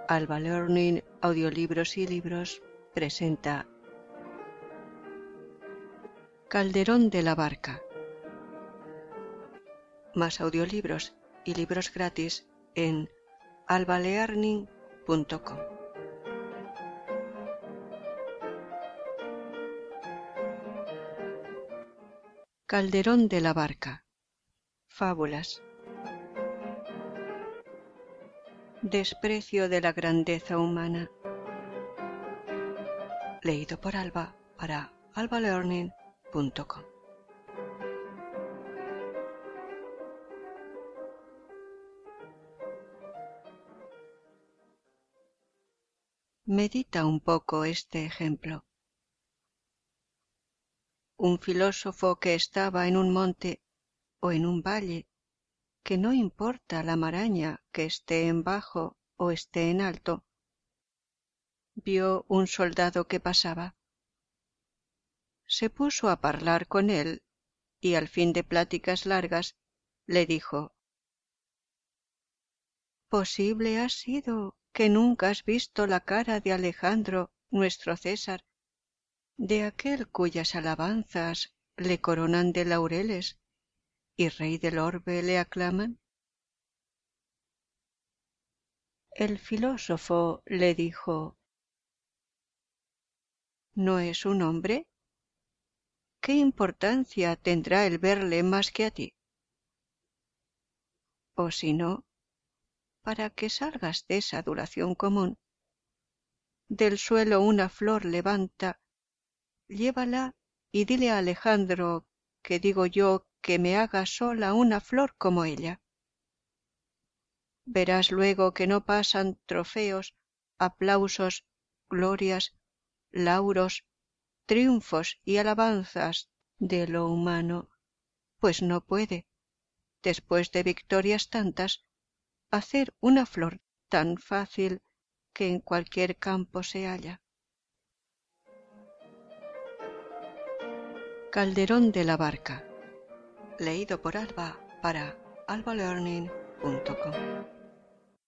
Alba Learning Audiolibros y Libros presenta Calderón de la Barca. Más audiolibros y libros gratis en albalearning.com. Calderón de la Barca. Fábulas. Desprecio de la grandeza humana. Leído por Alba para albalearning.com. Medita un poco este ejemplo. Un filósofo que estaba en un monte o en un valle, que no importa la maraña que esté en bajo o esté en alto, vio un soldado que pasaba. Se puso a parlar con él y al fin de pláticas largas le dijo: «¿Posible ha sido que nunca has visto la cara de Alejandro, nuestro César, de aquel cuyas alabanzas le coronan de laureles y rey del orbe le aclaman?» El filósofo le dijo: ¿no es un hombre? ¿Qué importancia tendrá el verle más que a ti? O si no, para que salgas de esa adoración común, del suelo una flor levanta, llévala y dile a Alejandro que digo yo que me haga sola una flor como ella. Verás luego que no pasan trofeos, aplausos, glorias, lauros, triunfos y alabanzas de lo humano, pues no puede, después de victorias tantas, hacer una flor tan fácil que en cualquier campo se halla. Calderón de la Barca. Leído por Alba para albalearning.com.